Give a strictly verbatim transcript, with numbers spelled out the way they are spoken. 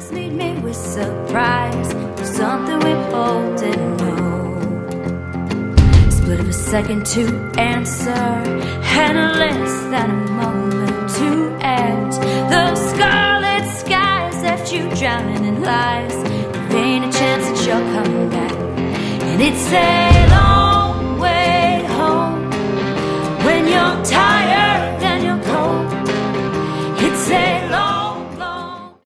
Eyes meet me with surprise, something we both didn't know. Split of a second to answer, and less than a moment to act. The scarlet skies left you drowning in lies. There ain't a chance that you're coming back, and it's a long